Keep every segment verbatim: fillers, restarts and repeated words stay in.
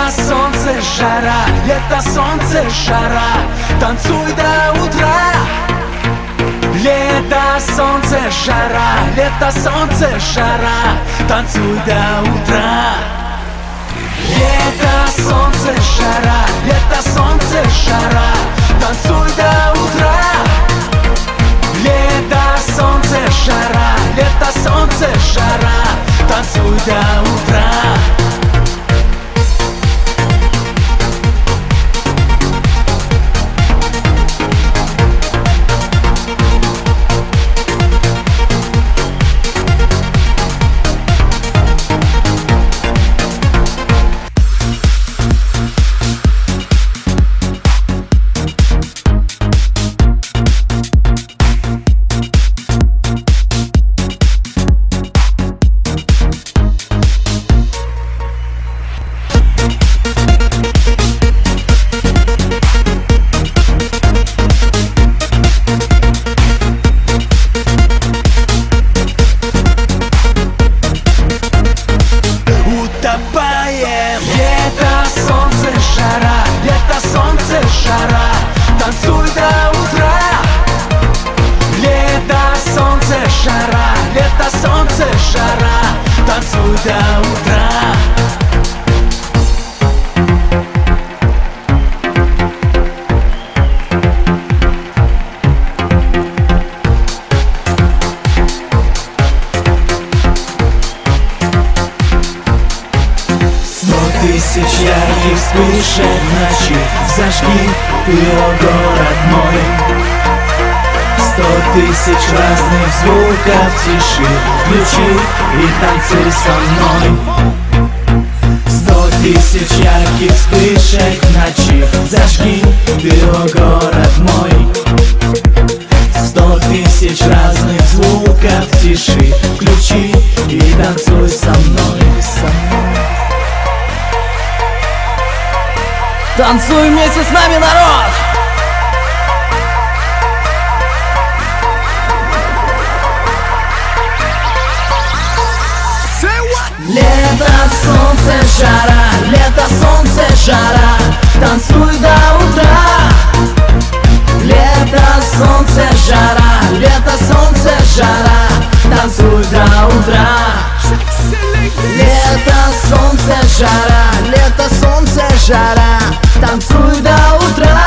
Лето, солнце, жара, лето, солнце, жара, танцуй до утра. Лето, солнце, жара, лето, солнце, жара, танцуй до утра. Лето, солнце, жара, лето, солнце, жара, танцуй до утра. Лето, солнце, жара, лето, солнце, жара, танцуй до утра. Утопаем. Лето, солнце, жара, лето, солнце, жара, танцуй до утра. Лето, солнце, жара, лето, солнце, жара, танцуй до утра. Тысяч ярких вспышек ночи, зажги ты, о город мой. Сто тысяч разных звуков тиши, включи и танцуй со мной. Сто тысяч ярких вспышек ночи, зажги ты, о город мой. Сто тысяч разных звуков тиши, включи и танцуй со мной, со мной. Танцуй вместе с нами, народ! Лето, солнце, жара, лето, солнце, жара, танцуй до утра. Лето, солнце, жара, лето, солнце, жара, танцуй до утра. Лето, солнце, жара, лето, солнце, жара, танцуй до утра.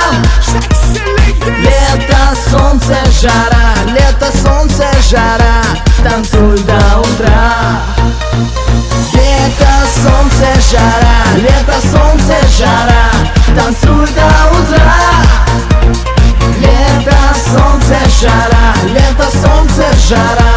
Лето, солнце, жара, лето, солнце, жара, танцуй до утра. Лето, солнце, жара, лето, солнце, жара, танцуй до утра. Лето, солнце, жара, лето, солнце, жара,